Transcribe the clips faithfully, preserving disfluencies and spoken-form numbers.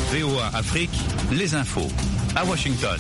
V O A Afrique, les infos à Washington.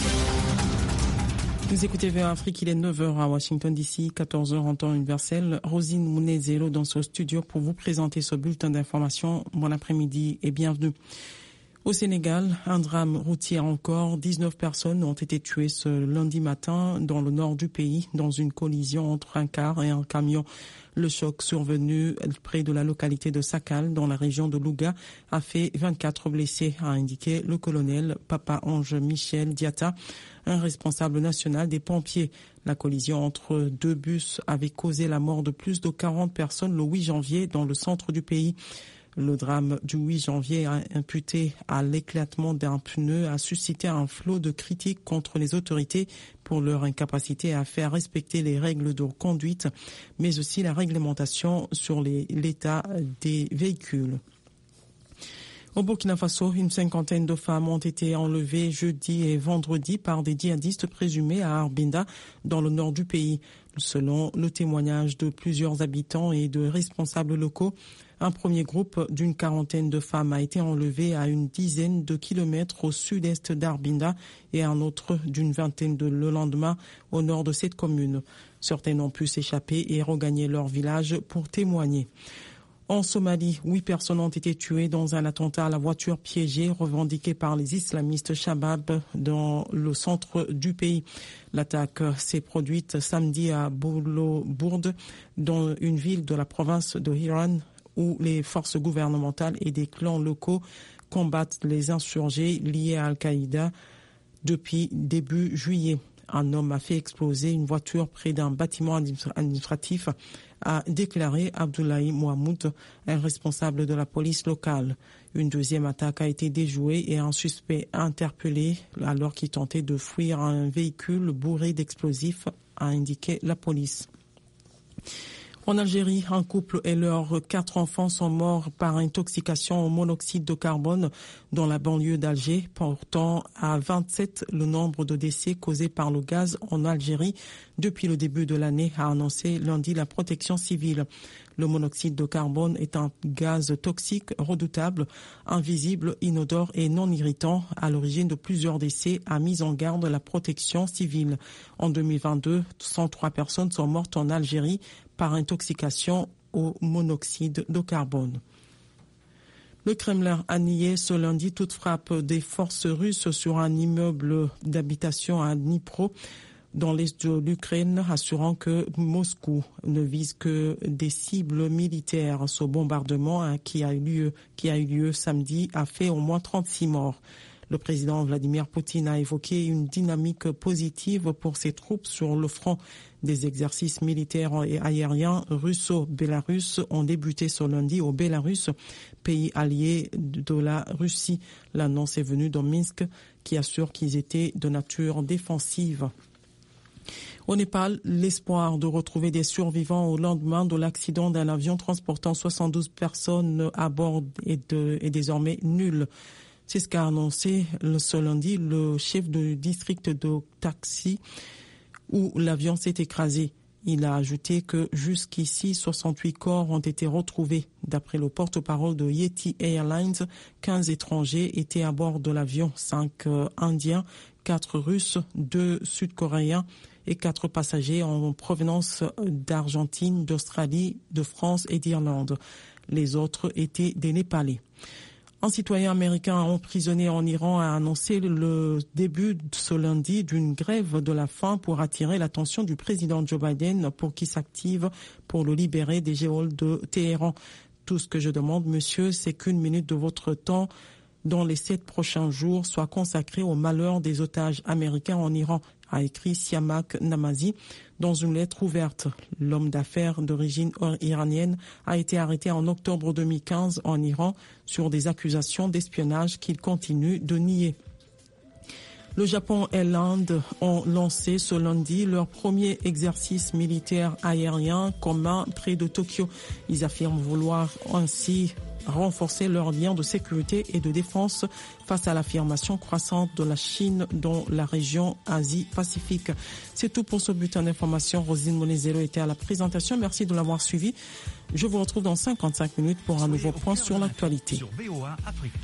Vous écoutez V O A Afrique, il est neuf heures à Washington D C, quatorze heures en temps universel. Rosine Mounezelo dans ce studio pour vous présenter ce bulletin d'information. Bon après-midi et bienvenue. Au Sénégal, un drame routier encore. dix-neuf personnes ont été tuées ce lundi matin dans le nord du pays dans une collision entre un car et un camion. Le choc survenu près de la localité de Sakal dans la région de Louga a fait vingt-quatre blessés, a indiqué le colonel Papa Ange Michel Diatta, un responsable national des pompiers. La collision entre deux bus avait causé la mort de plus de quarante personnes le huit janvier dans le centre du pays. Le drame du huit janvier imputé à l'éclatement d'un pneu a suscité un flot de critiques contre les autorités pour leur incapacité à faire respecter les règles de conduite, mais aussi la réglementation sur les, l'état des véhicules. Au Burkina Faso, une cinquantaine de femmes ont été enlevées jeudi et vendredi par des djihadistes présumés à Arbinda, dans le nord du pays. Selon le témoignage de plusieurs habitants et de responsables locaux, un premier groupe d'une quarantaine de femmes a été enlevé à une dizaine de kilomètres au sud-est d'Arbinda et un autre d'une vingtaine de le lendemain au nord de cette commune. Certaines ont pu s'échapper et regagner leur village pour témoigner. En Somalie, huit personnes ont été tuées dans un attentat à la voiture piégée revendiqué par les islamistes Shabab dans le centre du pays. L'attaque s'est produite samedi à Boulo-Bourde, dans une ville de la province de Hiran, où les forces gouvernementales et des clans locaux combattent les insurgés liés à Al-Qaïda depuis début juillet. Un homme a fait exploser une voiture près d'un bâtiment administratif, a déclaré Abdoulaye Mohamed, un responsable de la police locale. Une deuxième attaque a été déjouée et un suspect interpellé alors qu'il tentait de fuir un véhicule bourré d'explosifs, a indiqué la police. En Algérie, un couple et leurs quatre enfants sont morts par intoxication au monoxyde de carbone dans la banlieue d'Alger, portant à vingt-sept le nombre de décès causés par le gaz en Algérie depuis le début de l'année, a annoncé lundi la protection civile. Le monoxyde de carbone est un gaz toxique redoutable, invisible, inodore et non irritant, à l'origine de plusieurs décès, a mis en garde la protection civile. En deux mille vingt-deux, cent trois personnes sont mortes en Algérie par intoxication au monoxyde de carbone. Le Kremlin a nié ce lundi toute frappe des forces russes sur un immeuble d'habitation à Dnipro, dans l'est de l'Ukraine, assurant que Moscou ne vise que des cibles militaires. Ce bombardement qui a eu lieu, qui a eu lieu samedi a fait au moins trente-six morts. Le président Vladimir Poutine a évoqué une dynamique positive pour ses troupes sur le front. Des exercices militaires et aériens russo-bélarusses ont débuté ce lundi au Bélarus, pays allié de la Russie. L'annonce est venue de Minsk, qui assure qu'ils étaient de nature défensive. Au Népal, l'espoir de retrouver des survivants au lendemain de l'accident d'un avion transportant soixante-douze personnes à bord est, de, est désormais nul. C'est ce qu'a annoncé ce lundi le chef du district de Taxi où l'avion s'est écrasé. Il a ajouté que jusqu'ici, soixante-huit corps ont été retrouvés. D'après le porte-parole de Yeti Airlines, quinze étrangers étaient à bord de l'avion, cinq euh, Indiens, quatre Russes, deux Sud-Coréens et quatre passagers en provenance d'Argentine, d'Australie, de France et d'Irlande. Les autres étaient des Népalais. Un citoyen américain emprisonné en Iran a annoncé le début ce lundi d'une grève de la faim pour attirer l'attention du président Joe Biden pour qu'il s'active pour le libérer des geôles de Téhéran. Tout ce que je demande, monsieur, c'est qu'une minute de votre temps dans les sept prochains jours soit consacré au malheur des otages américains en Iran, a écrit Siamak Namazi dans une lettre ouverte. L'homme d'affaires d'origine iranienne a été arrêté en octobre deux mille quinze en Iran sur des accusations d'espionnage qu'il continue de nier. Le Japon et l'Inde ont lancé ce lundi leur premier exercice militaire aérien commun près de Tokyo. Ils affirment vouloir ainsi renforcer leurs liens de sécurité et de défense face à l'affirmation croissante de la Chine dans la région Asie-Pacifique. C'est tout pour ce bulletin d'information. Rosine Mounezelo était à la présentation. Merci de l'avoir suivi. Je vous retrouve dans cinquante-cinq minutes pour un nouveau point sur l'actualité.